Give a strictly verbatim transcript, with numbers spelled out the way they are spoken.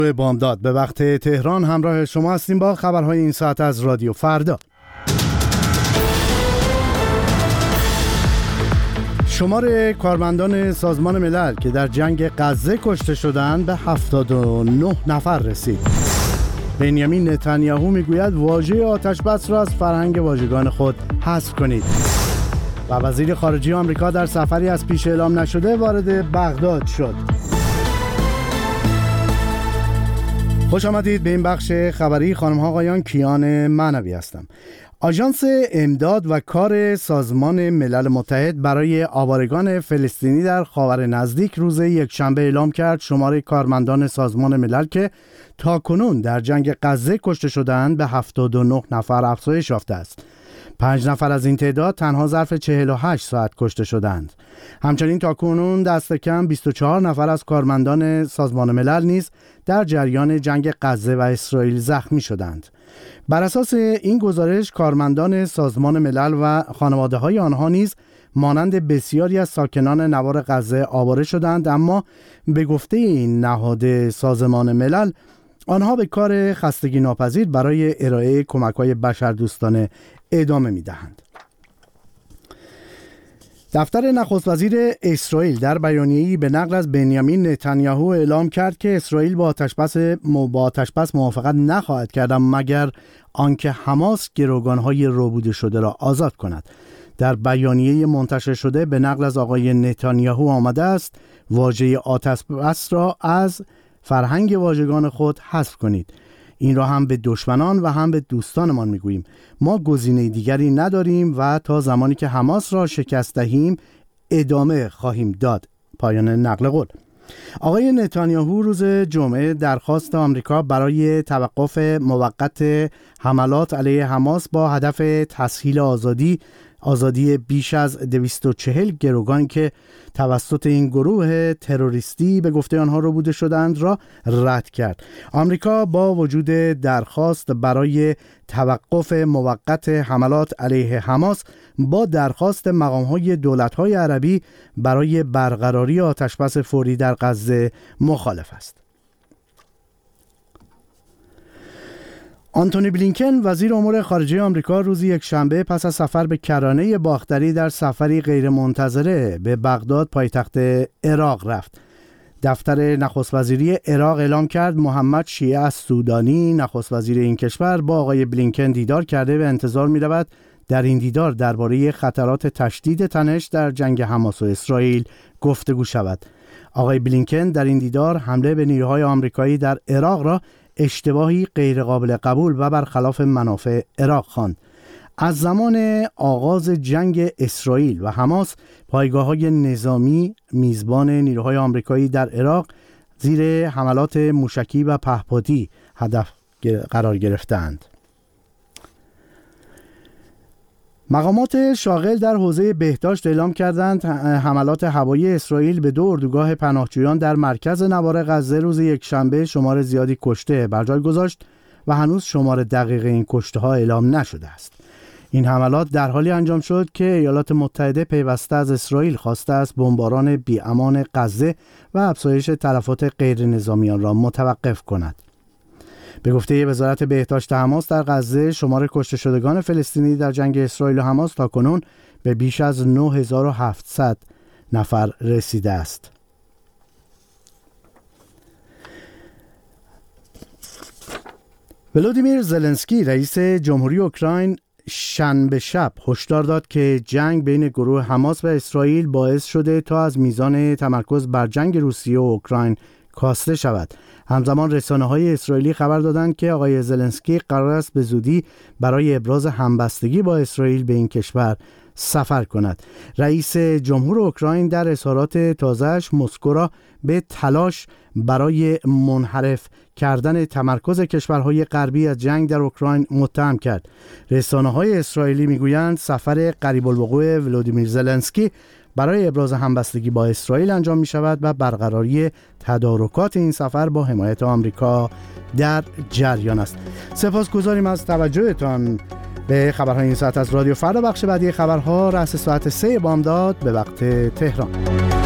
بامداد به وقت تهران همراه شما هستیم با خبرهای این ساعت از رادیو فردا. شمار کارمندان سازمان ملل که در جنگ غزه کشته شدند به هفتاد و نه نفر رسید. بنیامین نتانیاهو میگوید واژه آتش بس را از فرهنگ واژگان خود حذف کنید. و وزیر خارجه آمریکا در سفری از پیش اعلام نشده وارد بغداد شد. خوش آمدید به این بخش خبری. خانم ها آقایان، کیان معنوی هستم. آژانس امداد و کار سازمان ملل متحد برای آوارگان فلسطینی در خاور نزدیک روز یکشنبه اعلام کرد شمار کارمندان سازمان ملل که تاکنون در جنگ غزه کشته شدند به هفتاد و نه نفر افزایش یافته است. پنج نفر از این تعداد تنها ظرف چهل و هشت ساعت کشته شدند. همچنین تاکنون دست کم بیست و چهار نفر از کارمندان سازمان ملل نیز در جریان جنگ غزه و اسرائیل زخمی شدند. بر اساس این گزارش کارمندان سازمان ملل و خانواده‌های آنها نیز مانند بسیاری از ساکنان نوار غزه آواره شدند، اما به گفته این نهاد سازمان ملل آنها به کار خستگی ناپذیر برای ارائه کمک‌های بشردوستانه ادامه می‌دهند. دفتر نخست وزیر اسرائیل در بیانیه‌ای به نقل از بنیامین نتانیاهو اعلام کرد که اسرائیل با آتش‌بس با آتش‌بس موافقت نخواهد کرد مگر آنکه حماس گروگان‌های ربوده شده را آزاد کند. در بیانیه منتشر شده به نقل از آقای نتانیاهو آمده است واژه آتش‌بس را از فرهنگ واژگان خود حذف کنید. این را هم به دشمنان و هم به دوستانمان میگوییم. ما گزینه دیگری نداریم و تا زمانی که حماس را شکست دهیم ادامه خواهیم داد. پایان نقل قول. آقای نتانیاهو روز جمعه درخواست آمریکا برای توقف موقت حملات علیه حماس با هدف تسهیل آزادی آزادی بیش از دویست و چهل گروگان که توسط این گروه تروریستی به گفته آنها ربوده شدند را رد کرد. آمریکا با وجود درخواست برای توقف موقت حملات علیه حماس با درخواست مقام‌های دولت‌های عربی برای برقراری آتش‌بس فوری در غزه مخالف است. آنتونی بلینکن وزیر امور خارجه آمریکا روز یکشنبه پس از سفر به کرانه باختری در سفری غیرمنتظره به بغداد پایتخت عراق رفت. دفتر نخست وزیری عراق اعلام کرد محمد شیعه السودانی نخست وزیر این کشور با آقای بلینکن دیدار کرده و انتظار می‌رود در این دیدار درباره خطرات تشدید تنش در جنگ حماس و اسرائیل گفتگو شود. آقای بلینکن در این دیدار حمله به نیروهای آمریکایی در عراق را اشتباهی غیرقابل قبول و برخلاف منافع عراق خواند. از زمان آغاز جنگ اسرائیل و حماس پایگاه‌های نظامی میزبان نیروهای آمریکایی در عراق زیر حملات موشکی و پهپادی هدف قرار گرفتند. مقامات شاغل در حوزه بهداشت اعلام کردند حملات هوایی اسرائیل به دو اردوگاه پناهجویان در مرکز نوار غزه روز یکشنبه شمار زیادی کشته بر جای گذاشت و هنوز شمار دقیق این کشته ها اعلام نشده است. این حملات در حالی انجام شد که ایالات متحده پیوسته از اسرائیل خواسته است بمباران بی‌امان غزه و افزایش تلفات غیر نظامیان را متوقف کند. به گفته وزارت بهداشت حماس در غزه شمار کشته شدگان فلسطینی در جنگ اسرائیل و حماس تاکنون به بیش از نه هزار و هفتصد نفر رسیده است. ولودیمیر زلنسکی رئیس جمهوری اوکراین شنبه شب هشدار داد که جنگ بین گروه حماس و اسرائیل باعث شده تا از میزان تمرکز بر جنگ روسیه و اوکراین کاسته شود. همزمان رسانه‌های اسرائیلی خبر دادند که آقای زلنسکی قرار است به زودی برای ابراز همبستگی با اسرائیل به این کشور سفر کند. رئیس جمهور اوکراین در اظهارات تازه‌اش مسکو را به تلاش برای منحرف کردن تمرکز کشورهای غربی از جنگ در اوکراین متهم کرد. رسانه‌های اسرائیلی میگویند سفر قریب الوقوع ولودیمیر زلنسکی برای ابراز همبستگی با اسرائیل انجام می شود و برقراری تدارکات این سفر با حمایت آمریکا در جریان است. سپاسگزاریم از توجهتان به خبرهای این ساعت از رادیو فردا. بخش بعدی خبرها رأس ساعت سه بامداد به وقت تهران.